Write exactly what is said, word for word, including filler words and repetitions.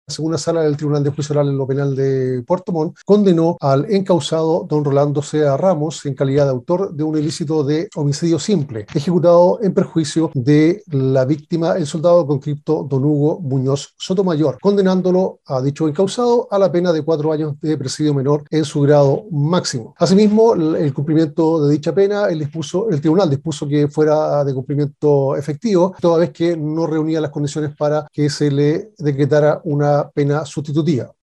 segunda sala del Tribunal de Juicio Oral en lo Penal de Puerto Montt condenó al encausado don Rolando Sea Ramos en calidad de autor de un ilícito de homicidio simple, ejecutado en perjuicio de la víctima, el soldado conscripto don Hugo Muñoz Sotomayor, condenándolo a dicho encausado a la pena de cuatro años de presidio menor en su grado máximo. Asimismo, el cumplimiento de dicha pena, el, dispuso, el tribunal dispuso que fuera de cumplimiento efectivo, toda vez que no reunía las condiciones para que se le decretara una pena sustitutiva.